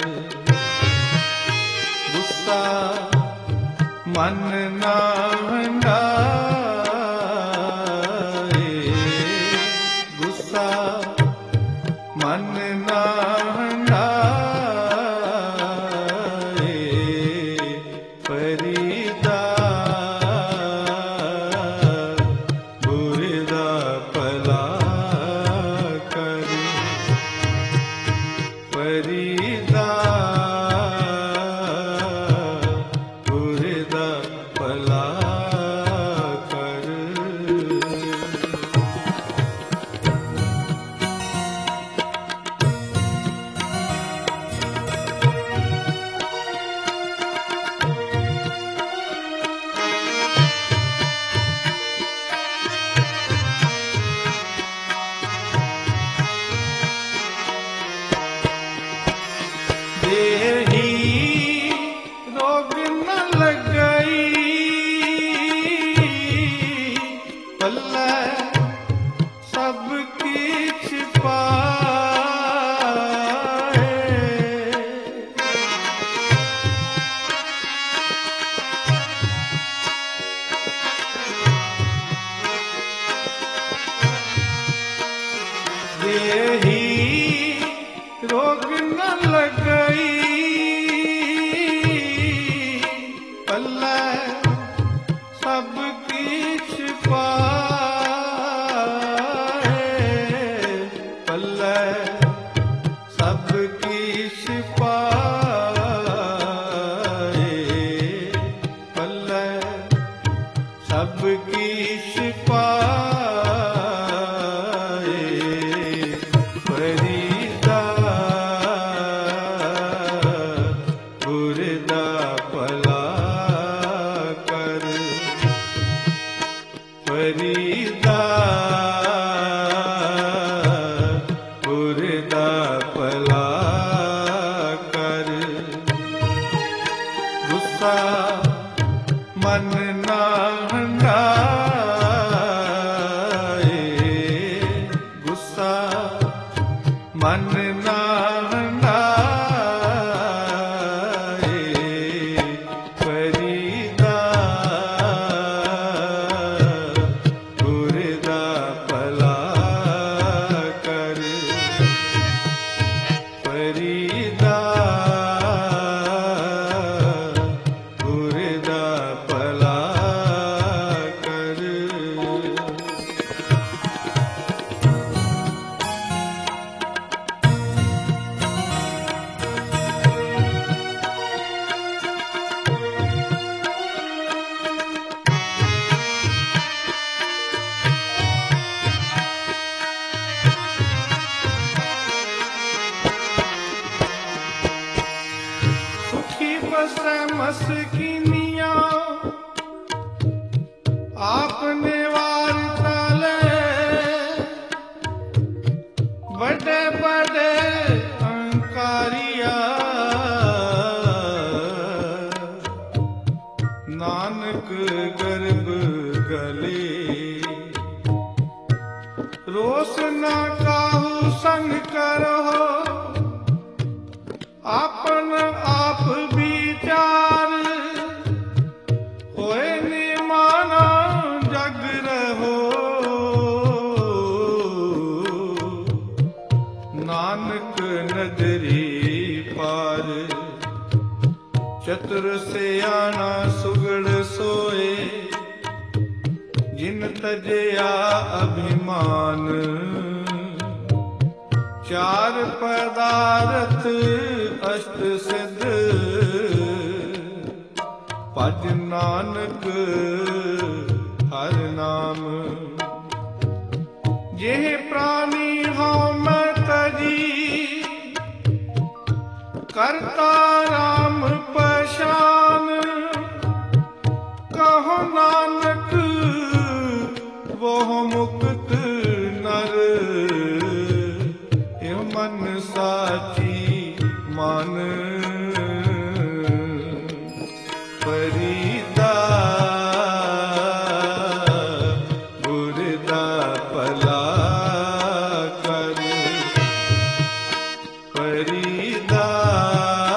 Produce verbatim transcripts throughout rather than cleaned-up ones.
गुस्सा मन ना हंडाए, गुस्सा मन ना हंडाए, फरीदा बुरदा भला कर, फरीदा बुरदा भला कर। देही रोग न लगई, पल्ले सब किछ पाए, देही रोग न लगई, पल्ले सब किछ पाए, पल्ले सब किछ पाए, पल्ले सब किछ पाए, फरीदा बुरदा भला कर, फरीदा बुरदा भला कर। गुस्सा मन ना हंडाए, गुस्सा मन ना हंडाए, फरीदा बुरदा भला कर, फरीदा बुरदा भला कर। सुखी बसे मस्किनिया आपने वार ताले, बड़े बड़े अहंकारिया नानक गर्भ गले, रोस ना काहू संग करो, आपन आप विचार, होए निमाना जग रहो, नानक नदरी पार, चतुर सियाना सुगड़ सोए, जिन तजया अभिमान, चार पदार्थ अष्ट सिद्ध, भज नानक हर नाम। जेह प्राणी हों मैं तजी, करता राम पहचान, कहो नानक वो मुक्त नर, यो मन साची मान, फरीदा बुरदा भला कर, फरीदा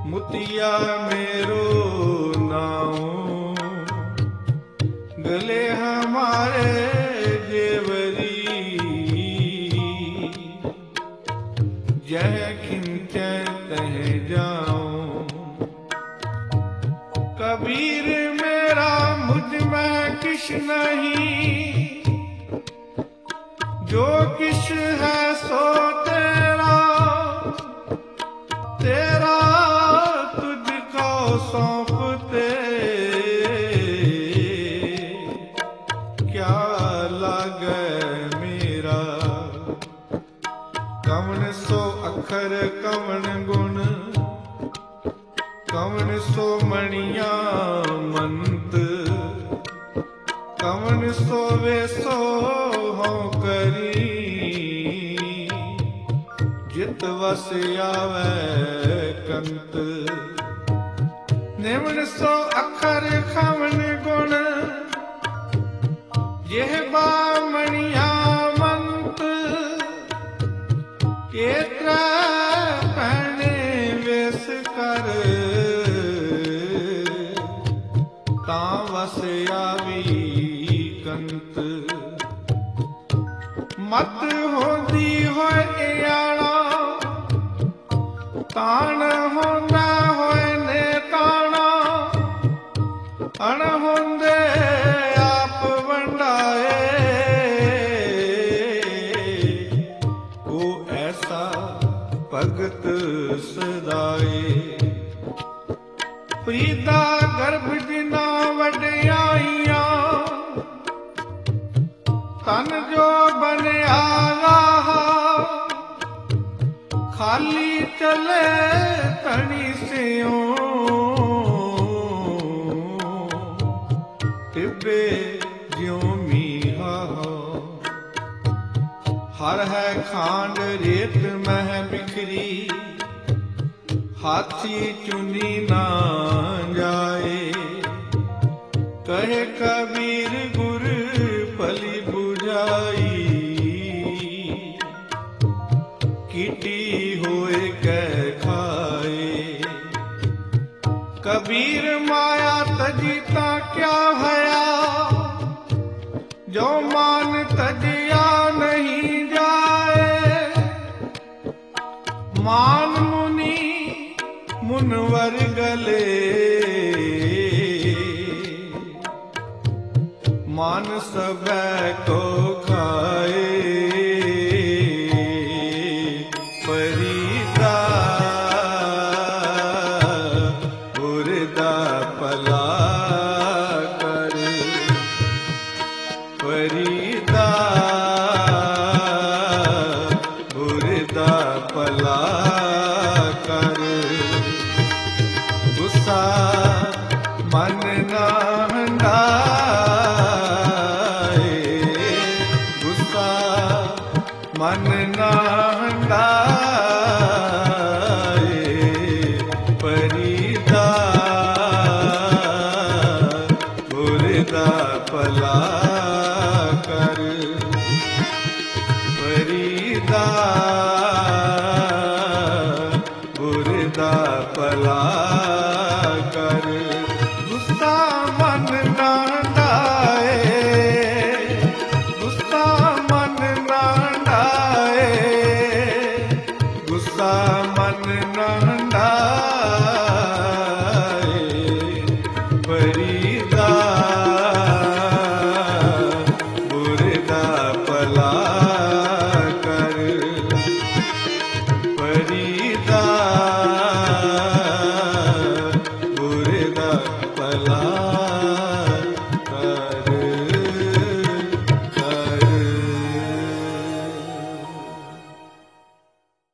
मुतिया मेरो नाऊ गले हमारे जेवरी जह खिंचे तह जाऊं कबीर मेरा मुझ में किश नहीं जो किश है सो तेरा तेरा तुझको सौंपते क्या लागे मेरा कवन सो अखर कवन गुण कवन सो मणिया मंत कवन सो वेसो हो करी जित वस आवे कंत निमन सो अखर खवन गुण यह बामणिया मंत केत्रा पहने वेस कर ता वस आवी कंत मत होंदी होए इयाणा तान होंदा होए ने ताना अण होंदे आप वंडाए को ऐसा भगत सदाए प्रीदा गर्भ जिना वड्याइया तन जो बनया रहा खाली चले तनी सियों तिब्बे ज्यों मीहा हर है खांड रेत मह बिखरी हाथी चुनी ना जाए कहे कबीर गुर भली बुझाई कीटी होए कै खाए कबीर माया तजीता क्या भया जो मान तजिया नहीं जाए मान मुनि मुनवर गले मान सब को खाए फरीदा बुरदा पला कर फरीदा बुरदा पला कर गुस्सा मन ना मन ना हंडाए फरीदा बुरदा पला कर फरीदा बुरदा पला कर गुस्सा